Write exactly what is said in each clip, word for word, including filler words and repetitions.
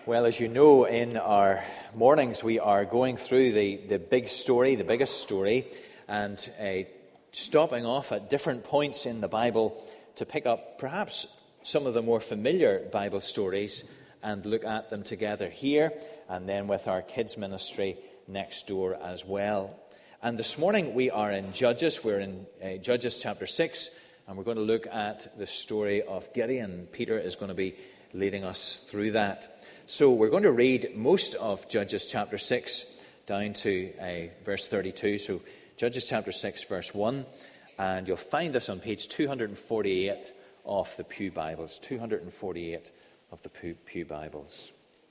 Well, as you know, in our mornings we are going through the, the big story, the biggest story, and uh, stopping off at different points in the Bible to pick up perhaps some of the more familiar Bible stories and look at them together here and then with our kids' ministry next door as well. And this morning we are in Judges. We're in uh, Judges chapter six, and we're going to look at the story of Gideon. Peter is going to be leading us through that. So we're going to read most of Judges chapter six down to uh, verse thirty-two. So Judges chapter six, verse one. And you'll find this on page two forty-eight of the Pew Bibles. two forty-eight of the Pew, Pew Bibles.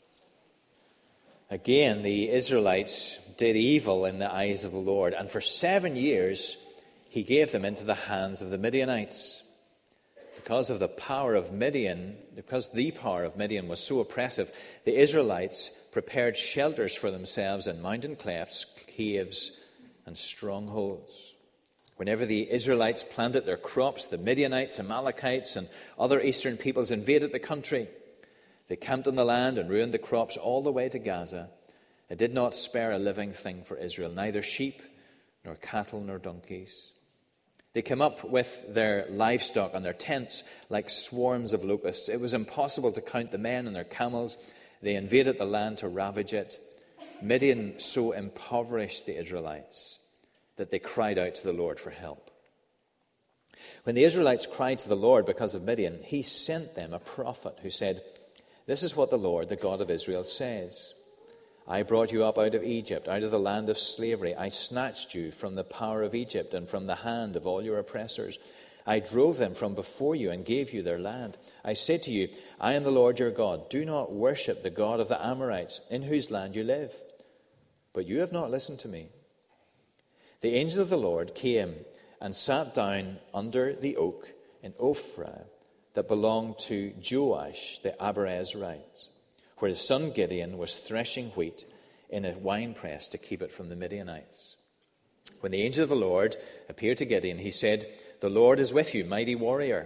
Again, the Israelites did evil in the eyes of the Lord, and for seven years he gave them into the hands of the Midianites. Because of the power of Midian, because the power of Midian was so oppressive, the Israelites prepared shelters for themselves in mountain clefts, caves, and strongholds. Whenever the Israelites planted their crops, the Midianites, Amalekites, and other eastern peoples invaded the country. They camped on the land and ruined the crops all the way to Gaza. It did not spare a living thing for Israel, neither sheep, nor cattle, nor donkeys. They came up with their livestock and their tents like swarms of locusts. It was impossible to count the men and their camels. They invaded the land to ravage it. Midian so impoverished the Israelites that they cried out to the Lord for help. When the Israelites cried to the Lord because of Midian, he sent them a prophet who said, "This is what the Lord, the God of Israel, says. I brought you up out of Egypt, out of the land of slavery. I snatched you from the power of Egypt and from the hand of all your oppressors. I drove them from before you and gave you their land. I said to you, I am the Lord your God. Do not worship the God of the Amorites, in whose land you live. But you have not listened to me." The angel of the Lord came and sat down under the oak in Ophrah that belonged to Joash the Abiezrite, where his son Gideon was threshing wheat in a winepress to keep it from the Midianites. When the angel of the Lord appeared to Gideon, he said, "The Lord is with you, mighty warrior."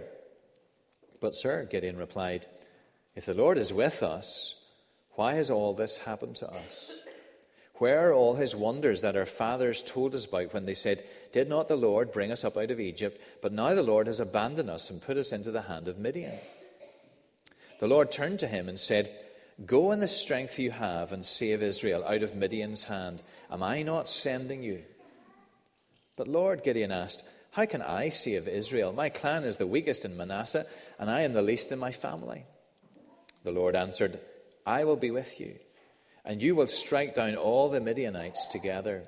"But sir," Gideon replied, "if the Lord is with us, why has all this happened to us? Where are all his wonders that our fathers told us about when they said, 'Did not the Lord bring us up out of Egypt?' But now the Lord has abandoned us and put us into the hand of Midian." The Lord turned to him and said, "Go in the strength you have and save Israel out of Midian's hand. Am I not sending you?" "But Lord," Gideon asked, "how can I save Israel? My clan is the weakest in Manasseh, and I am the least in my family." The Lord answered, "I will be with you, and you will strike down all the Midianites together."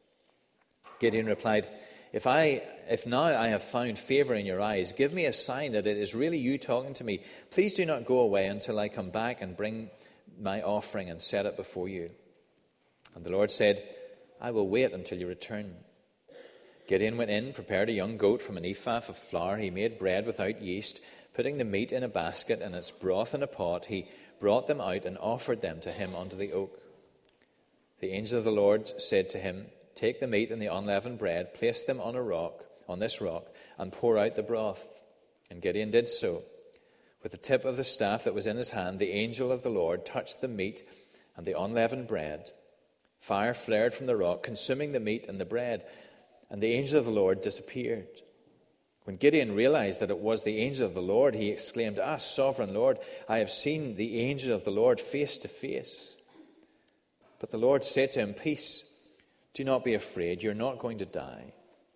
Gideon replied, If I, if now I have found favor in your eyes, give me a sign that it is really you talking to me. Please do not go away until I come back and bring my offering and set it before you." And the Lord said, "I will wait until you return." Gideon went in, prepared a young goat from an ephah of flour. He made bread without yeast, putting the meat in a basket and its broth in a pot. He brought them out and offered them to him under the oak. The angel of the Lord said to him, "Take the meat and the unleavened bread, place them on a rock, on this rock, and pour out the broth." And Gideon did so. With the tip of the staff that was in his hand, the angel of the Lord touched the meat and the unleavened bread. Fire flared from the rock, consuming the meat and the bread, and the angel of the Lord disappeared. When Gideon realized that it was the angel of the Lord, he exclaimed, "Ah, sovereign Lord, I have seen the angel of the Lord face to face." But the Lord said to him, "Peace. Do not be afraid, you're not going to die."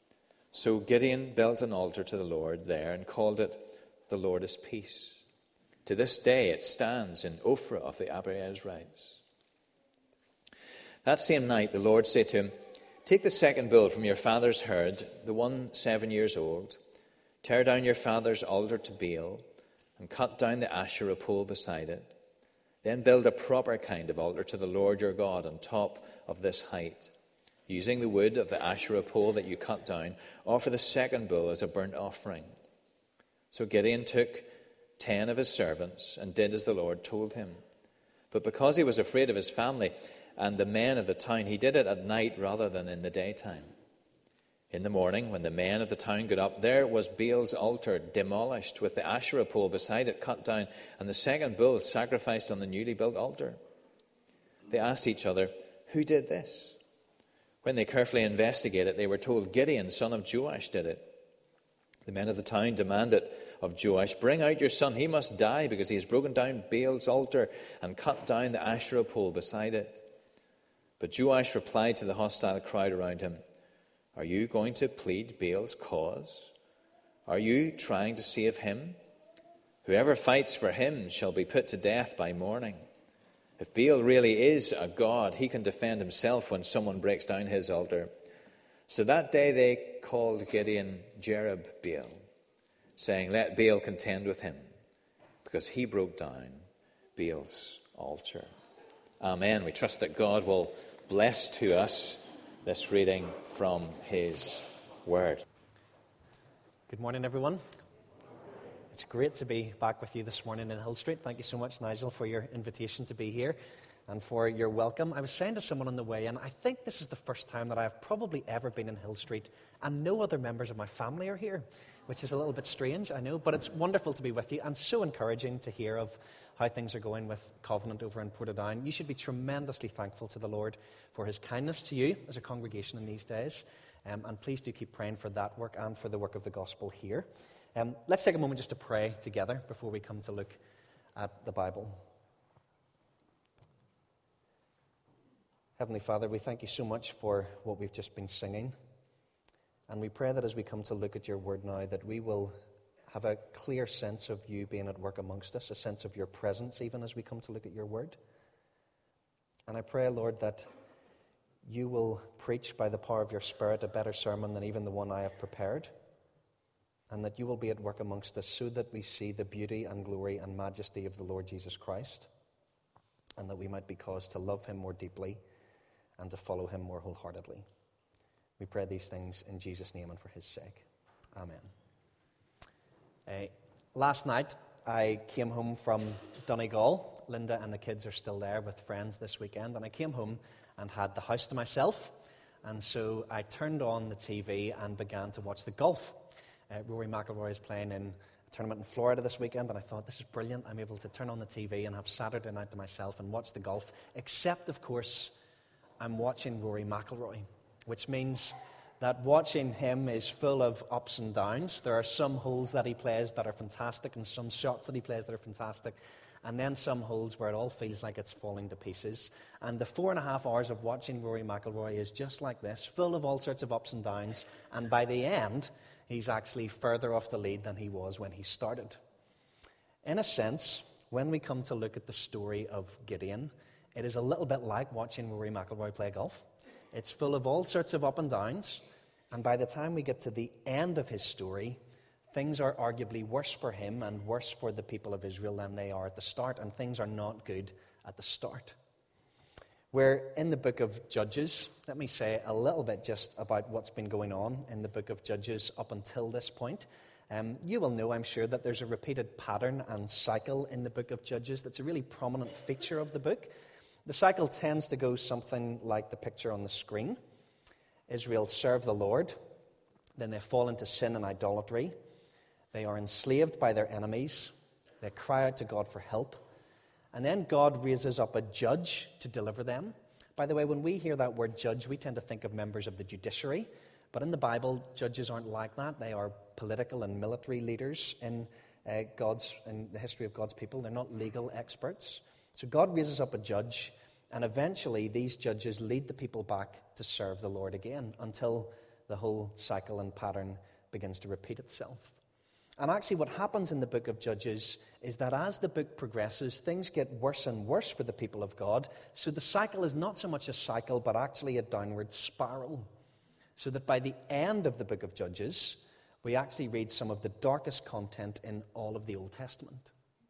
So Gideon built an altar to the Lord there and called it, "The Lord is Peace." To this day it stands in Ophrah of the Abiezrites. That same night the Lord said to him, "Take the second bull from your father's herd, the one seven years old. Tear down your father's altar to Baal and cut down the Asherah pole beside it. Then build a proper kind of altar to the Lord your God on top of this height. Using the wood of the Asherah pole that you cut down, offer the second bull as a burnt offering." So Gideon took ten of his servants and did as the Lord told him. But because he was afraid of his family and the men of the town, he did it at night rather than in the daytime. In the morning, when the men of the town got up, there was Baal's altar demolished, with the Asherah pole beside it cut down, and the second bull sacrificed on the newly built altar. They asked each other, "Who did this?" When they carefully investigated, they were told, "Gideon, son of Joash, did it." The men of the town demanded of Joash, "Bring out your son. He must die because he has broken down Baal's altar and cut down the Asherah pole beside it." But Joash replied to the hostile crowd around him, "Are you going to plead Baal's cause? Are you trying to save him? Whoever fights for him shall be put to death by morning. If Baal really is a god, he can defend himself when someone breaks down his altar." So that day they called Gideon Jerub-Baal, saying, "Let Baal contend with him, because he broke down Baal's altar." Amen. We trust that God will bless to us this reading from his word. Good morning, everyone. It's great to be back with you this morning in Hill Street. Thank you so much, Nigel, for your invitation to be here and for your welcome. I was saying to someone on the way, and I think this is the first time that I've probably ever been in Hill Street, and no other members of my family are here, which is a little bit strange, I know, but it's wonderful to be with you and so encouraging to hear of how things are going with Covenant over in Portadown. You should be tremendously thankful to the Lord for his kindness to you as a congregation in these days, um, and please do keep praying for that work and for the work of the gospel here. Um, let's take a moment just to pray together before we come to look at the Bible. Heavenly Father, we thank you so much for what we've just been singing. And we pray that as we come to look at your word now, that we will have a clear sense of you being at work amongst us, a sense of your presence even as we come to look at your word. And I pray, Lord, that you will preach by the power of your Spirit a better sermon than even the one I have prepared. And that you will be at work amongst us so that we see the beauty and glory and majesty of the Lord Jesus Christ. And that we might be caused to love him more deeply and to follow him more wholeheartedly. We pray these things in Jesus' name and for his sake. Amen. Uh, last night, I came home from Donegal. Linda and the kids are still there with friends this weekend. And I came home and had the house to myself. And so I turned on the T V and began to watch the golf. Uh, Rory McIlroy is playing in a tournament in Florida this weekend. And I thought, this is brilliant. I'm able to turn on the T V and have Saturday night to myself and watch the golf. Except, of course, I'm watching Rory McIlroy, which means that watching him is full of ups and downs. There are some holes that he plays that are fantastic and some shots that he plays that are fantastic, and then some holes where it all feels like it's falling to pieces. And the four and a half hours of watching Rory McIlroy is just like this, full of all sorts of ups and downs, and by the end, he's actually further off the lead than he was when he started. In a sense, when we come to look at the story of Gideon, it is a little bit like watching Rory McIlroy play golf. It's full of all sorts of up and downs, and by the time we get to the end of his story, things are arguably worse for him and worse for the people of Israel than they are at the start, and things are not good at the start. We're in the book of Judges. Let me say a little bit just about what's been going on in the book of Judges up until this point. Um, you will know, I'm sure, that there's a repeated pattern and cycle in the book of Judges that's a really prominent feature of the book. The cycle tends to go something like the picture on the screen. Israel serve the Lord, then they fall into sin and idolatry. They are enslaved by their enemies. They cry out to God for help. And then God raises up a judge to deliver them. By the way, when we hear that word judge, we tend to think of members of the judiciary. But in the Bible, judges aren't like that. They are political and military leaders in uh, God's in the history of God's people. They're not legal experts. So God raises up a judge, and eventually these judges lead the people back to serve the Lord again until the whole cycle and pattern begins to repeat itself. And actually what happens in the book of Judges is that as the book progresses, things get worse and worse for the people of God. So the cycle is not so much a cycle, but actually a downward spiral. So that by the end of the book of Judges, we actually read some of the darkest content in all of the Old Testament.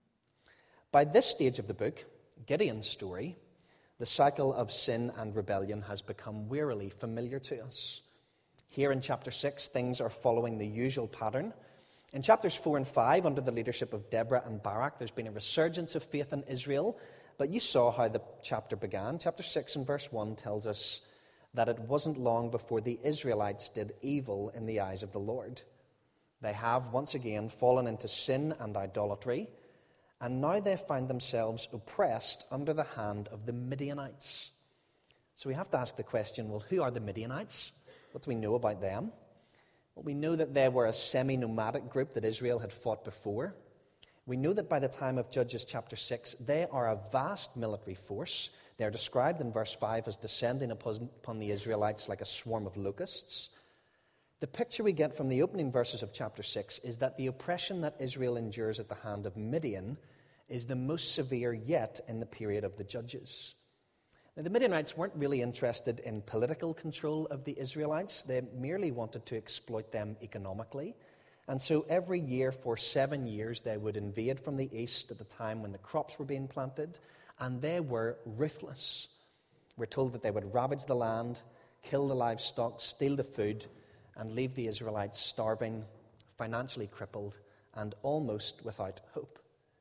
By this stage of the book, Gideon's story, the cycle of sin and rebellion has become wearily familiar to us. Here in chapter six, things are following the usual pattern. In chapters four and five, under the leadership of Deborah and Barak, there's been a resurgence of faith in Israel. But you saw how the chapter began. Chapter six and verse one tells us that it wasn't long before the Israelites did evil in the eyes of the Lord. They have once again fallen into sin and idolatry, and now they find themselves oppressed under the hand of the Midianites. So we have to ask the question, well, who are the Midianites? What do we know about them? Well, we know that they were a semi-nomadic group that Israel had fought before. We know that by the time of Judges chapter six, they are a vast military force. They are described in verse five as descending upon, upon the Israelites like a swarm of locusts. The picture we get from the opening verses of chapter six is that the oppression that Israel endures at the hand of Midian is the most severe yet in the period of the Judges. Now, the Midianites weren't really interested in political control of the Israelites. They merely wanted to exploit them economically. And so every year for seven years, they would invade from the east at the time when the crops were being planted, and they were ruthless. We're told that they would ravage the land, kill the livestock, steal the food, and leave the Israelites starving, financially crippled, and almost without hope.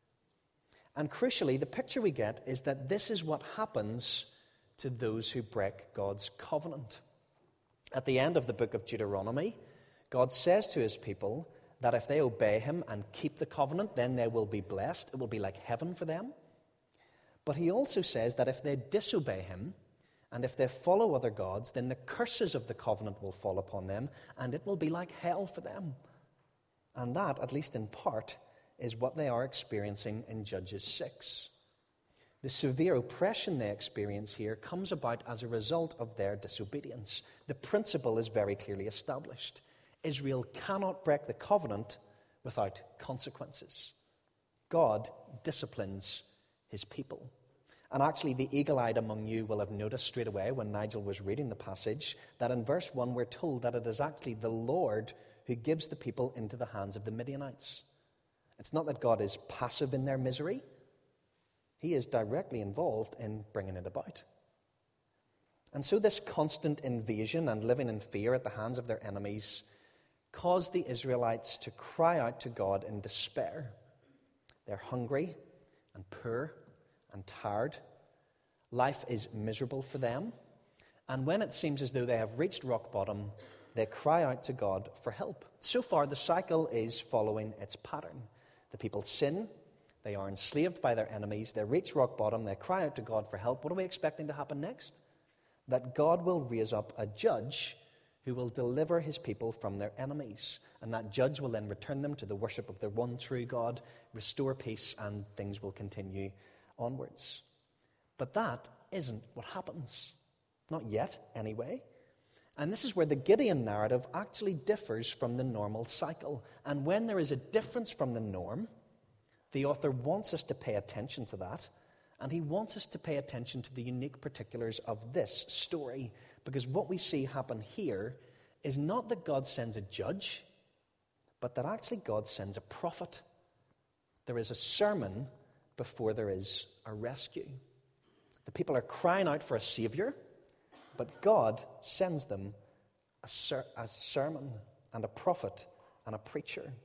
And crucially, the picture we get is that this is what happens to those who break God's covenant. At the end of the book of Deuteronomy, God says to his people that if they obey him and keep the covenant, then they will be blessed. It will be like heaven for them. But he also says that if they disobey him and if they follow other gods, then the curses of the covenant will fall upon them and it will be like hell for them. And that, at least in part, is what they are experiencing in Judges six. The severe oppression they experience here comes about as a result of their disobedience. The principle is very clearly established. Israel cannot break the covenant without consequences. God disciplines his people. And actually, the eagle-eyed among you will have noticed straight away when Nigel was reading the passage that in verse one we're told that it is actually the Lord who gives the people into the hands of the Midianites. It's not that God is passive in their misery. He is directly involved in bringing it about. And so this constant invasion and living in fear at the hands of their enemies caused the Israelites to cry out to God in despair. They're hungry and poor and tired. Life is miserable for them. And when it seems as though they have reached rock bottom, they cry out to God for help. So far, the cycle is following its pattern. The people sin. They are enslaved by their enemies. They reach rock bottom. They cry out to God for help. What are we expecting to happen next? That God will raise up a judge who will deliver his people from their enemies. And that judge will then return them to the worship of the one true God, restore peace, and things will continue onwards. But that isn't what happens. Not yet, anyway. And this is where the Gideon narrative actually differs from the normal cycle. And when there is a difference from the norm, the author wants us to pay attention to that, and he wants us to pay attention to the unique particulars of this story, because what we see happen here is not that God sends a judge, but that actually God sends a prophet. There is a sermon before there is a rescue. The people are crying out for a savior, but God sends them a, ser- a sermon and a prophet and a preacher.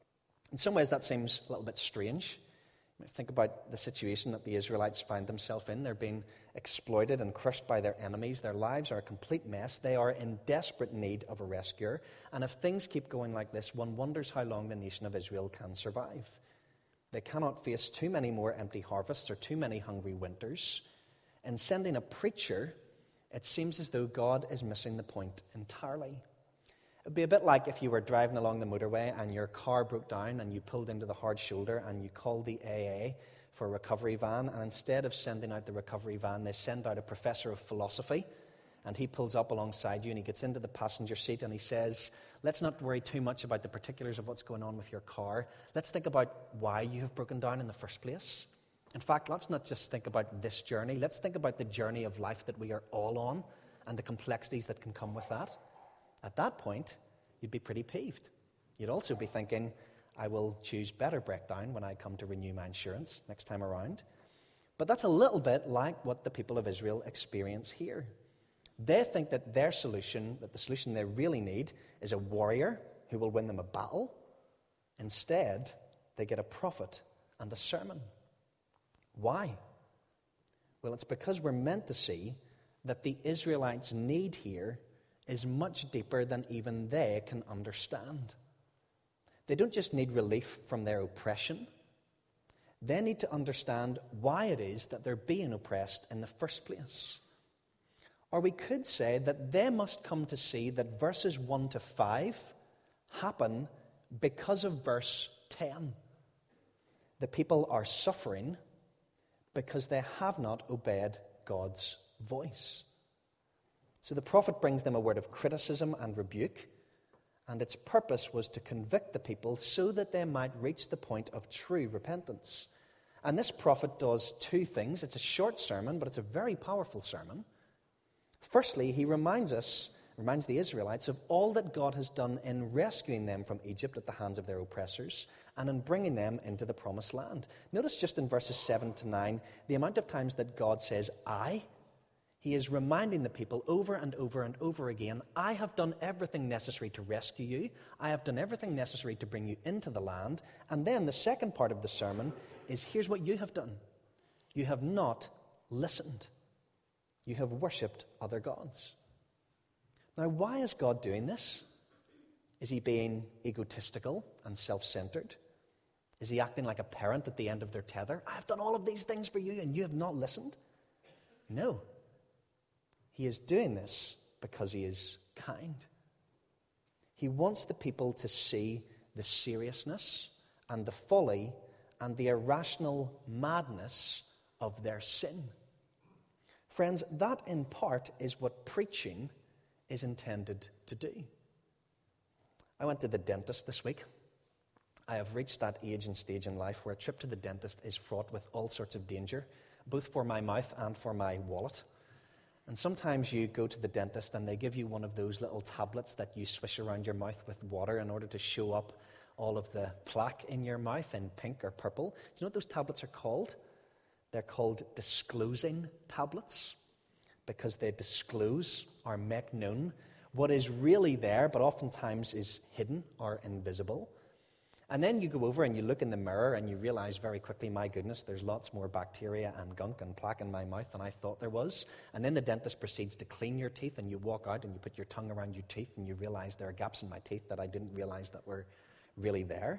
In some ways, that seems a little bit strange. Think about the situation that the Israelites find themselves in. They're being exploited and crushed by their enemies. Their lives are a complete mess. They are in desperate need of a rescuer. And if things keep going like this, one wonders how long the nation of Israel can survive. They cannot face too many more empty harvests or too many hungry winters. In sending a preacher, it seems as though God is missing the point entirely. It would be a bit like if you were driving along the motorway and your car broke down and you pulled into the hard shoulder and you called the A A for a recovery van, and instead of sending out the recovery van, they send out a professor of philosophy, and he pulls up alongside you and he gets into the passenger seat and he says, let's not worry too much about the particulars of what's going on with your car. Let's think about why you have broken down in the first place. In fact, let's not just think about this journey. Let's think about the journey of life that we are all on and the complexities that can come with that. At that point, you'd be pretty peeved. You'd also be thinking, I will choose better breakdown when I come to renew my insurance next time around. But that's a little bit like what the people of Israel experience here. They think that their solution, that the solution they really need, is a warrior who will win them a battle. Instead, they get a prophet and a sermon. Why? Well, it's because we're meant to see that the Israelites' need here is much deeper than even they can understand. They don't just need relief from their oppression. They need to understand why it is that they're being oppressed in the first place. Or we could say that they must come to see that verses one to five happen because of verse ten. The people are suffering because they have not obeyed God's voice. So the prophet brings them a word of criticism and rebuke, and its purpose was to convict the people so that they might reach the point of true repentance. And this prophet does two things. It's a short sermon, but it's a very powerful sermon. Firstly, he reminds us, reminds the Israelites of all that God has done in rescuing them from Egypt at the hands of their oppressors and in bringing them into the promised land. Notice just in verses seven to nine, the amount of times that God says, I. He is reminding the people over and over and over again, I have done everything necessary to rescue you. I have done everything necessary to bring you into the land. And then the second part of the sermon is, here's what you have done. You have not listened. You have worshipped other gods. Now, why is God doing this? Is he being egotistical and self-centered? Is he acting like a parent at the end of their tether? I have done all of these things for you and you have not listened? No. He is doing this because he is kind. He wants the people to see the seriousness and the folly and the irrational madness of their sin. Friends, that in part is what preaching is intended to do. I went to the dentist this week. I have reached that age and stage in life where a trip to the dentist is fraught with all sorts of danger, both for my mouth and for my wallet. And sometimes you go to the dentist and they give you one of those little tablets that you swish around your mouth with water in order to show up all of the plaque in your mouth in pink or purple. Do you know what those tablets are called? They're called disclosing tablets because they disclose or make known what is really there but oftentimes is hidden or invisible. And then you go over and you look in the mirror and you realize very quickly, my goodness, there's lots more bacteria and gunk and plaque in my mouth than I thought there was. And then the dentist proceeds to clean your teeth and you walk out and you put your tongue around your teeth and you realize there are gaps in my teeth that I didn't realize that were really there.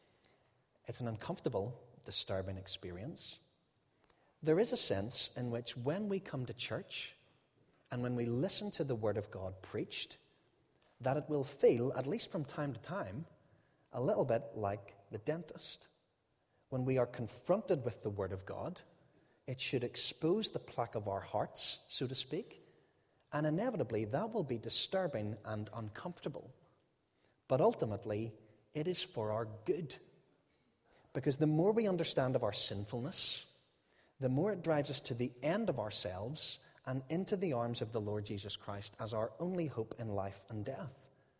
It's an uncomfortable, disturbing experience. There is a sense in which when we come to church and when we listen to the Word of God preached, that it will feel, at least from time to time, a little bit like the dentist. When we are confronted with the Word of God, it should expose the plaque of our hearts, so to speak, and inevitably that will be disturbing and uncomfortable. But ultimately, it is for our good. Because the more we understand of our sinfulness, the more it drives us to the end of ourselves and into the arms of the Lord Jesus Christ as our only hope in life and death.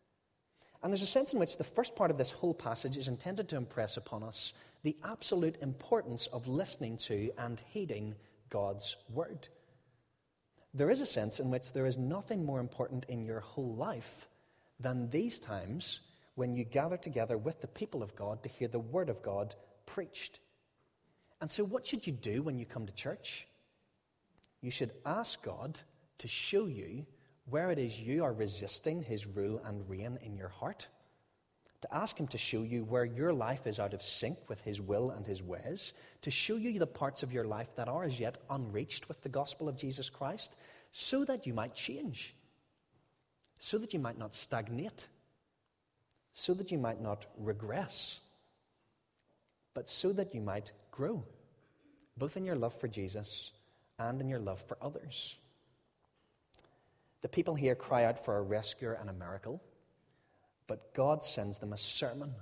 And there's a sense in which the first part of this whole passage is intended to impress upon us the absolute importance of listening to and heeding God's word. There is a sense in which there is nothing more important in your whole life than these times when you gather together with the people of God to hear the word of God preached. And so what should you do when you come to church? You should ask God to show you where it is you are resisting his rule and reign in your heart, to ask him to show you where your life is out of sync with his will and his ways, to show you the parts of your life that are as yet unreached with the gospel of Jesus Christ, so that you might change, so that you might not stagnate, so that you might not regress, but so that you might grow, both in your love for Jesus and in your love for others. The people here cry out for a rescuer and a miracle, but God sends them a sermon.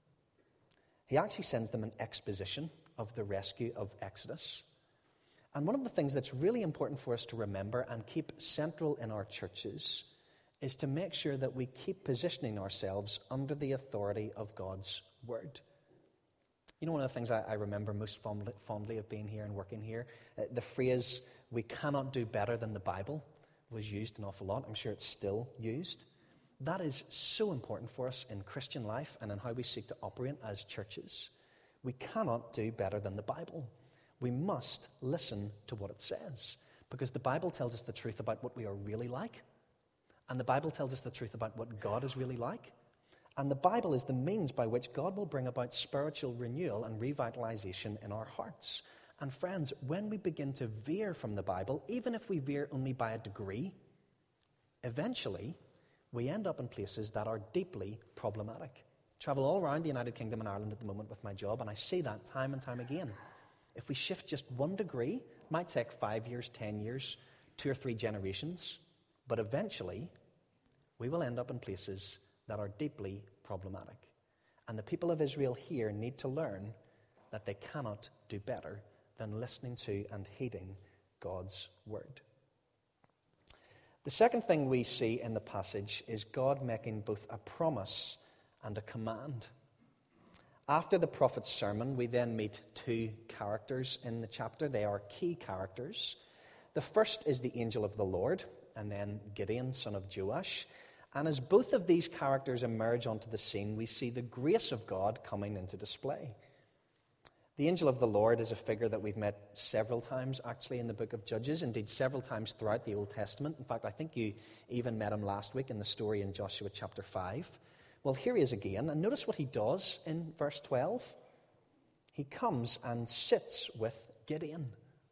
He actually sends them an exposition of the rescue of Exodus. And one of the things that's really important for us to remember and keep central in our churches is to make sure that we keep positioning ourselves under the authority of God's word. You know, one of the things I, I remember most fondly, fondly of being here and working here, uh, the phrase, we cannot do better than the Bible, was used an awful lot. I'm sure it's still used. That is so important for us in Christian life and in how we seek to operate as churches. We cannot do better than the Bible. We must listen to what it says. Because the Bible tells us the truth about what we are really like. And the Bible tells us the truth about what God is really like. And the Bible is the means by which God will bring about spiritual renewal and revitalization in our hearts. And friends, when we begin to veer from the Bible, even if we veer only by a degree, eventually we end up in places that are deeply problematic. I travel all around the United Kingdom and Ireland at the moment with my job, and I see that time and time again. If we shift just one degree, it might take five years, ten years, two or three generations, but eventually we will end up in places that are deeply problematic. And the people of Israel here need to learn that they cannot do better than listening to and heeding God's word. The second thing we see in the passage is God making both a promise and a command. After the prophet's sermon, we then meet two characters in the chapter. They are key characters. The first is the angel of the Lord, and then Gideon, son of Joash. And as both of these characters emerge onto the scene, we see the grace of God coming into display. The angel of the Lord is a figure that we've met several times, actually, in the book of Judges, indeed several times throughout the Old Testament. In fact, I think you even met him last week in the story in Joshua chapter five. Well, here he is again, and notice what he does in verse twelve. He comes and sits with Gideon.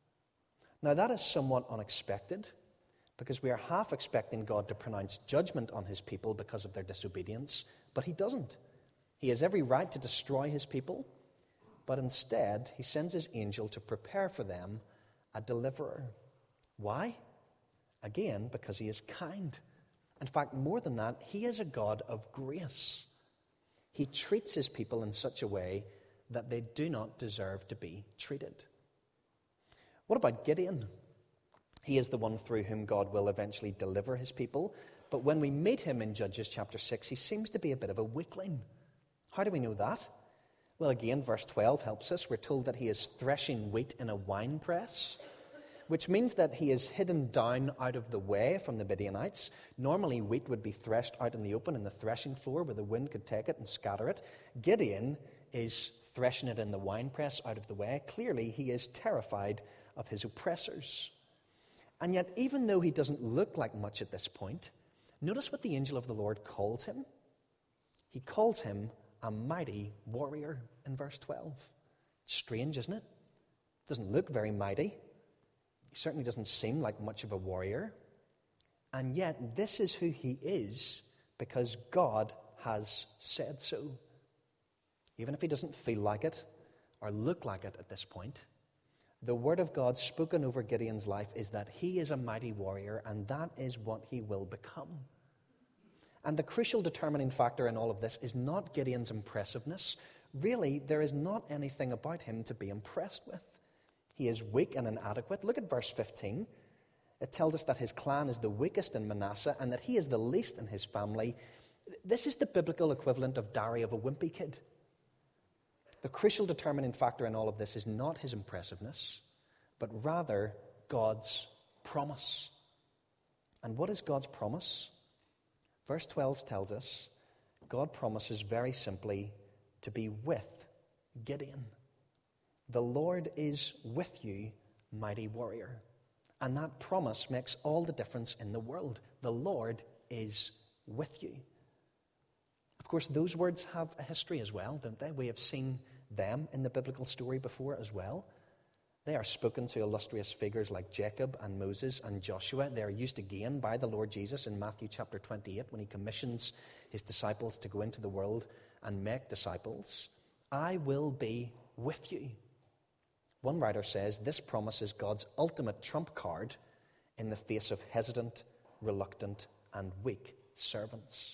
Now, that is somewhat unexpected, because we are half expecting God to pronounce judgment on his people because of their disobedience, but he doesn't. He has every right to destroy his people, but instead he sends his angel to prepare for them a deliverer. Why? Again, because he is kind. In fact, more than that, he is a God of grace. He treats his people in such a way that they do not deserve to be treated. What about Gideon? He is the one through whom God will eventually deliver his people. But when we meet him in Judges chapter six, he seems to be a bit of a weakling. How do we know that? Well, again, verse twelve helps us. We're told that he is threshing wheat in a winepress, which means that he is hidden down out of the way from the Midianites. Normally, wheat would be threshed out in the open in the threshing floor where the wind could take it and scatter it. Gideon is threshing it in the winepress out of the way. Clearly, he is terrified of his oppressors. And yet, even though he doesn't look like much at this point, notice what the angel of the Lord calls him. He calls him a mighty warrior in verse twelve. Strange, isn't it? Doesn't look very mighty. He certainly doesn't seem like much of a warrior. And yet, this is who he is because God has said so. Even if he doesn't feel like it or look like it at this point, the word of God spoken over Gideon's life is that he is a mighty warrior, and that is what he will become. And the crucial determining factor in all of this is not Gideon's impressiveness. Really, there is not anything about him to be impressed with. He is weak and inadequate. Look at verse fifteen. It tells us that his clan is the weakest in Manasseh and that he is the least in his family. This is the biblical equivalent of Diary of a Wimpy Kid. The crucial determining factor in all of this is not his impressiveness, but rather God's promise. And what is God's promise? Verse twelve tells us God promises very simply to be with Gideon. The Lord is with you, mighty warrior. And that promise makes all the difference in the world. The Lord is with you. Of course, those words have a history as well, don't they? We have seen them in the biblical story before as well. They are spoken to illustrious figures like Jacob and Moses and Joshua. They are used again by the Lord Jesus in Matthew chapter twenty-eight when he commissions his disciples to go into the world and make disciples. I will be with you. One writer says this promise is God's ultimate trump card in the face of hesitant, reluctant, and weak servants.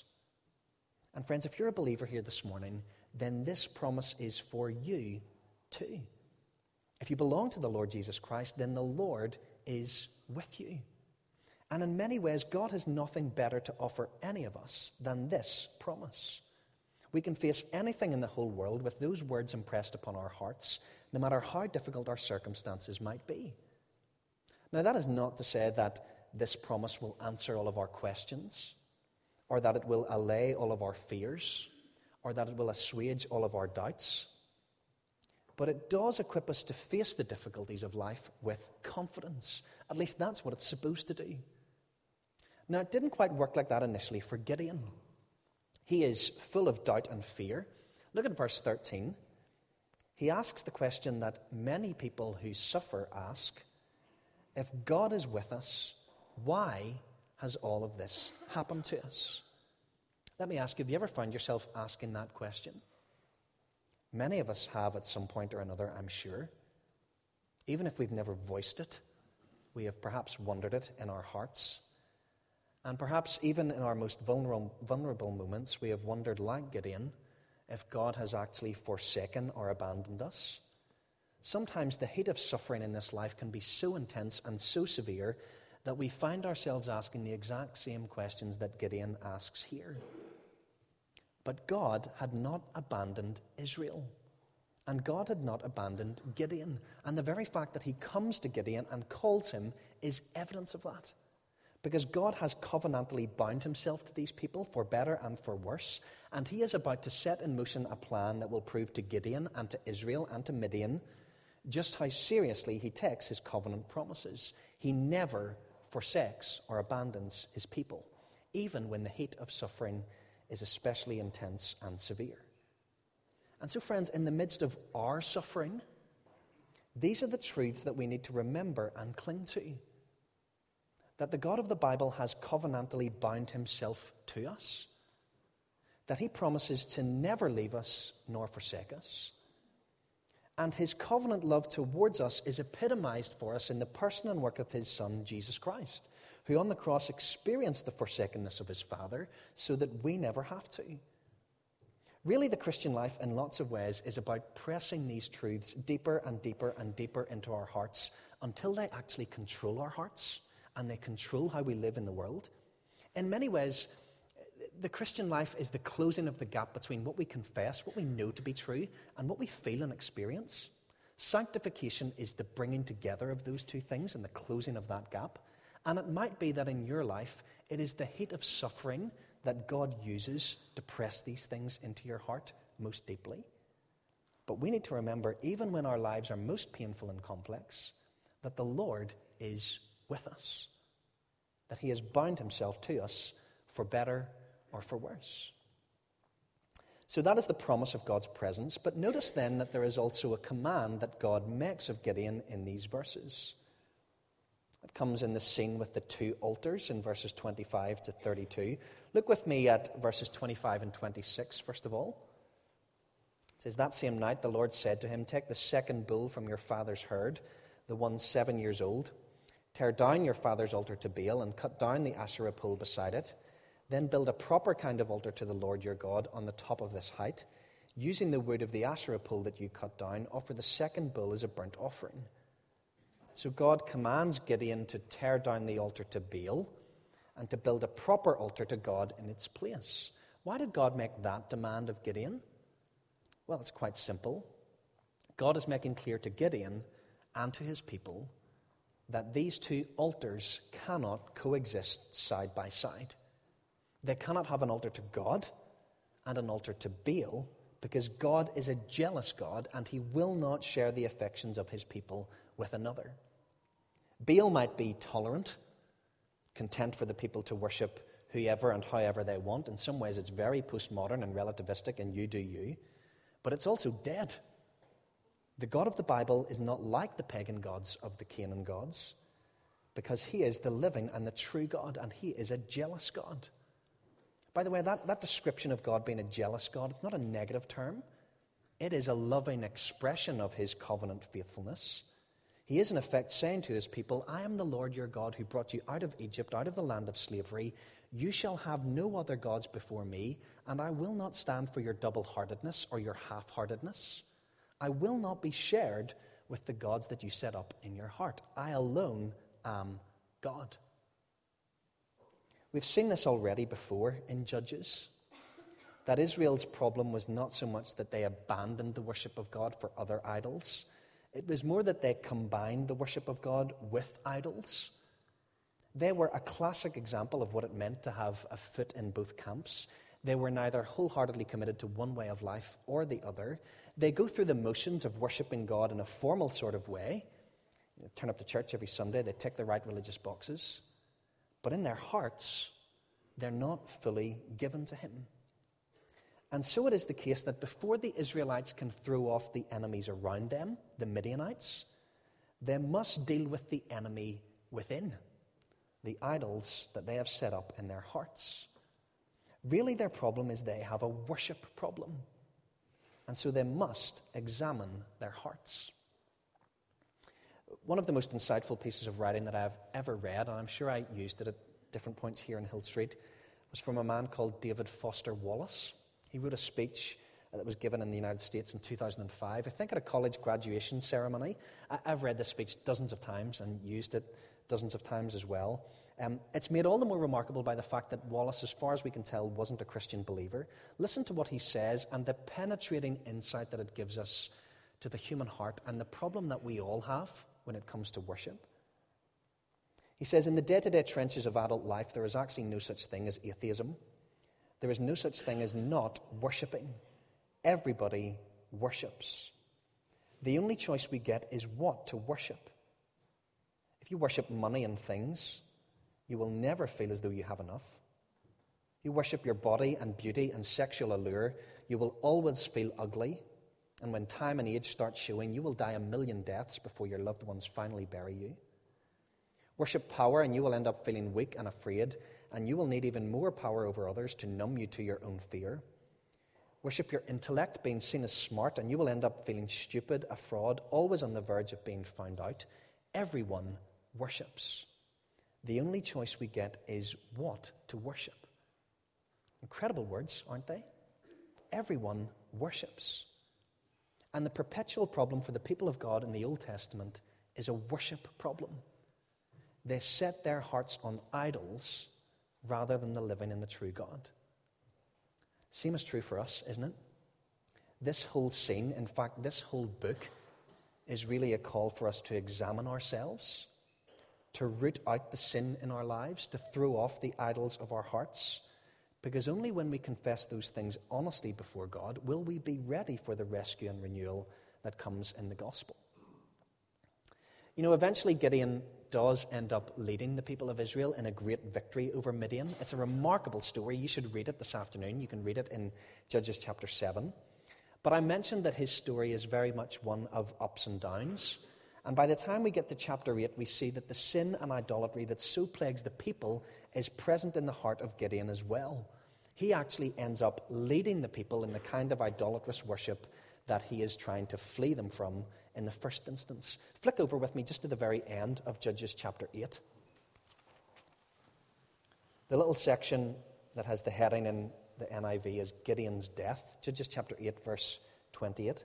And friends, if you're a believer here this morning, then this promise is for you too. If you belong to the Lord Jesus Christ, then the Lord is with you. And in many ways, God has nothing better to offer any of us than this promise. We can face anything in the whole world with those words impressed upon our hearts, no matter how difficult our circumstances might be. Now, that is not to say that this promise will answer all of our questions, or that it will allay all of our fears, or that it will assuage all of our doubts. but it does equip us to face the difficulties of life with confidence. At least that's what it's supposed to do. Now, it didn't quite work like that initially for Gideon. He is full of doubt and fear. Look at verse thirteen. He asks the question that many people who suffer ask, if God is with us, why has all of this happened to us? Let me ask you, have you ever found yourself asking that question? Many of us have at some point or another, I'm sure. Even if we've never voiced it, we have perhaps wondered it in our hearts. And perhaps even in our most vulnerable, vulnerable moments, we have wondered, like Gideon, if God has actually forsaken or abandoned us. Sometimes the heat of suffering in this life can be so intense and so severe that we find ourselves asking the exact same questions that Gideon asks here. But God had not abandoned Israel. And God had not abandoned Gideon. And the very fact that he comes to Gideon and calls him is evidence of that. Because God has covenantally bound himself to these people for better and for worse. And he is about to set in motion a plan that will prove to Gideon and to Israel and to Midian just how seriously he takes his covenant promises. He never forsakes or abandons his people, even when the heat of suffering is especially intense and severe. And so, friends, in the midst of our suffering, these are the truths that we need to remember and cling to. That the God of the Bible has covenantally bound himself to us. That he promises to never leave us nor forsake us. And his covenant love towards us is epitomized for us in the person and work of his Son, Jesus Christ, who on the cross experienced the forsakenness of his Father so that we never have to. Really, the Christian life, in lots of ways, is about pressing these truths deeper and deeper and deeper into our hearts until they actually control our hearts. And they control how we live in the world. In many ways, the Christian life is the closing of the gap between what we confess, what we know to be true, and what we feel and experience. Sanctification is the bringing together of those two things and the closing of that gap. And it might be that in your life, it is the heat of suffering that God uses to press these things into your heart most deeply. But we need to remember, even when our lives are most painful and complex, that the Lord is with us, that he has bound himself to us for better or for worse. So that is the promise of God's presence. But notice then that there is also a command that God makes of Gideon in these verses. It comes in the scene with the two altars in verses twenty-five to thirty-two. Look with me at verses twenty-five and twenty-six, first of all. It says, that same night the Lord said to him, take the second bull from your father's herd, the one seven years old. Tear down your father's altar to Baal and cut down the Asherah pole beside it. Then build a proper kind of altar to the Lord your God on the top of this height. Using the wood of the Asherah pole that you cut down, offer the second bull as a burnt offering. So God commands Gideon to tear down the altar to Baal and to build a proper altar to God in its place. Why did God make that demand of Gideon? Well, it's quite simple. God is making clear to Gideon and to his people that these two altars cannot coexist side by side. They cannot have an altar to God and an altar to Baal, because God is a jealous God and he will not share the affections of his people with another. Baal might be tolerant, content for the people to worship whoever and however they want. In some ways it's very postmodern and relativistic and you do you, but it's also dead. The God of the Bible is not like the pagan gods of the Canaan gods, because he is the living and the true God, and he is a jealous God. By the way, that, that description of God being a jealous God, it's not a negative term. It is a loving expression of his covenant faithfulness. He is in effect saying to his people, I am the Lord your God who brought you out of Egypt, out of the land of slavery. You shall have no other gods before me, and I will not stand for your double-heartedness or your half-heartedness. I will not be shared with the gods that you set up in your heart. I alone am God. We've seen this already before in Judges, that Israel's problem was not so much that they abandoned the worship of God for other idols. It was more that they combined the worship of God with idols. They were a classic example of what it meant to have a foot in both camps. They were neither wholeheartedly committed to one way of life or the other. They go through the motions of worshipping God in a formal sort of way. They turn up to church every Sunday, they tick the right religious boxes. But in their hearts, they're not fully given to him. And so it is the case that before the Israelites can throw off the enemies around them, the Midianites, they must deal with the enemy within, the idols that they have set up in their hearts. Really, their problem is they have a worship problem. And so they must examine their hearts. One of the most insightful pieces of writing that I've ever read, and I'm sure I used it at different points here in Hill Street, was from a man called David Foster Wallace. He wrote a speech that was given in the United States in two thousand five, I think at a college graduation ceremony. I've read this speech dozens of times and used it dozens of times as well. Um, it's made all the more remarkable by the fact that Wallace, as far as we can tell, wasn't a Christian believer. Listen to what he says and the penetrating insight that it gives us to the human heart and the problem that we all have when it comes to worship. He says, in the day-to-day trenches of adult life, there is actually no such thing as atheism. There is no such thing as not worshipping. Everybody worships. The only choice we get is what to worship. If you worship money and things, you will never feel as though you have enough. You worship your body and beauty and sexual allure, you will always feel ugly. And when time and age start showing, you will die a million deaths before your loved ones finally bury you. Worship power and you will end up feeling weak and afraid, and you will need even more power over others to numb you to your own fear. Worship your intellect, being seen as smart, and you will end up feeling stupid, a fraud, always on the verge of being found out. Everyone worships. The only choice we get is what to worship. Incredible words, aren't they? Everyone worships. And the perpetual problem for the people of God in the Old Testament is a worship problem. They set their hearts on idols rather than the living and the true God. Same is true for us, isn't it? This whole scene, in fact, this whole book, is really a call for us to examine ourselves, to root out the sin in our lives, to throw off the idols of our hearts, because only when we confess those things honestly before God will we be ready for the rescue and renewal that comes in the gospel. You know, eventually Gideon does end up leading the people of Israel in a great victory over Midian. It's a remarkable story. You should read it this afternoon. You can read it in Judges chapter seven. But I mentioned that his story is very much one of ups and downs. And by the time we get to chapter eight, we see that the sin and idolatry that so plagues the people is present in the heart of Gideon as well. He actually ends up leading the people in the kind of idolatrous worship that he is trying to flee them from in the first instance. Flick over with me just to the very end of Judges chapter eight. The little section that has the heading in the N I V is Gideon's death. Judges chapter eight, verse twenty-eight.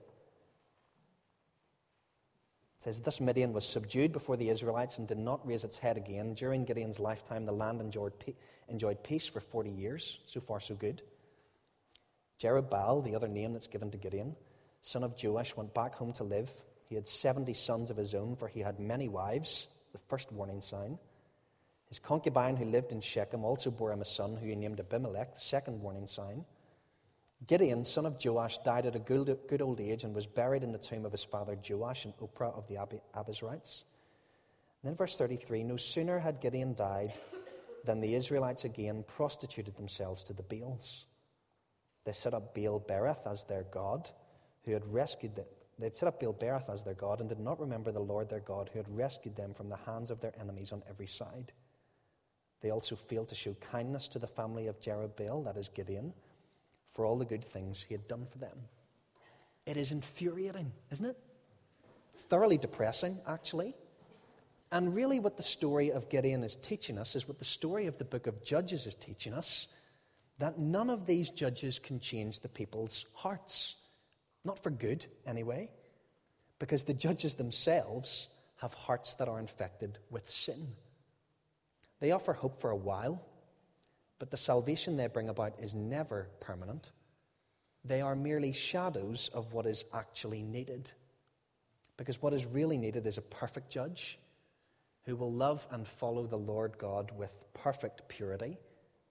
It says, "Thus Midian was subdued before the Israelites and did not raise its head again. During Gideon's lifetime, the land enjoyed, pe- enjoyed peace for forty years. So far, so good. Jerubbaal, the other name that's given to Gideon, son of Joash, went back home to live. He had seventy sons of his own, for he had many wives," the first warning sign. "His concubine who lived in Shechem also bore him a son who he named Abimelech," the second warning sign. "Gideon, son of Joash, died at a good, good old age and was buried in the tomb of his father Joash in Ophrah of the Ab- Abiezrites." And then verse thirty-three, "No sooner had Gideon died than the Israelites again prostituted themselves to the Baals. They set up Baal-berith as their god, who had rescued them. They'd set up Baal-berith as their god and did not remember the Lord their God, who had rescued them from the hands of their enemies on every side. They also failed to show kindness to the family of Jerubbaal," that is Gideon, "for all the good things he had done for them." It is infuriating, isn't it? Thoroughly depressing, actually. And really what the story of Gideon is teaching us is what the story of the book of Judges is teaching us, that none of these judges can change the people's hearts. Not for good, anyway, because the judges themselves have hearts that are infected with sin. They offer hope for a while, but the salvation they bring about is never permanent. They are merely shadows of what is actually needed. Because what is really needed is a perfect judge who will love and follow the Lord God with perfect purity,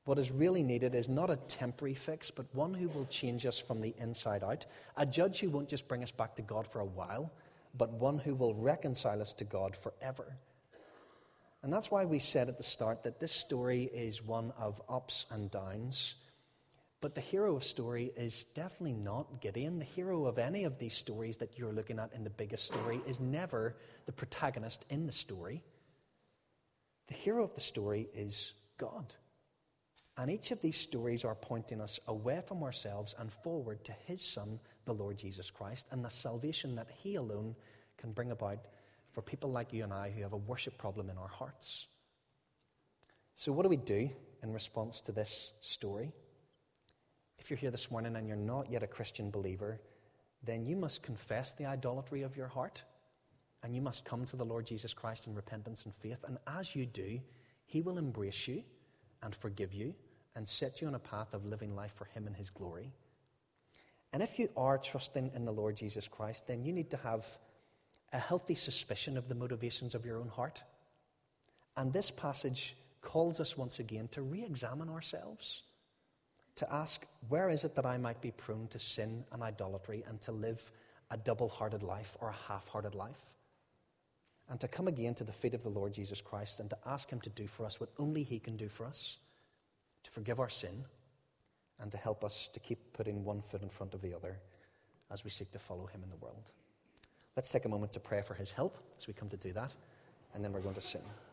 What is really needed is not a temporary fix, but one who will change us from the inside out. A judge who won't just bring us back to God for a while, but one who will reconcile us to God forever. And that's why we said at the start that this story is one of ups and downs. But the hero of story is definitely not Gideon. The hero of any of these stories that you're looking at in the biggest story is never the protagonist in the story. The hero of the story is God. And each of these stories are pointing us away from ourselves and forward to his Son, the Lord Jesus Christ, and the salvation that he alone can bring about for people like you and I who have a worship problem in our hearts. So what do we do in response to this story? If you're here this morning and you're not yet a Christian believer, then you must confess the idolatry of your heart, and you must come to the Lord Jesus Christ in repentance and faith. And as you do, he will embrace you and forgive you and set you on a path of living life for him and his glory. And if you are trusting in the Lord Jesus Christ, then you need to have a healthy suspicion of the motivations of your own heart. And this passage calls us once again to re-examine ourselves, to ask, where is it that I might be prone to sin and idolatry and to live a double-hearted life or a half-hearted life? And to come again to the feet of the Lord Jesus Christ and to ask him to do for us what only he can do for us, to forgive our sin and to help us to keep putting one foot in front of the other as we seek to follow him in the world. Let's take a moment to pray for his help as we come to do that, and then we're going to sing.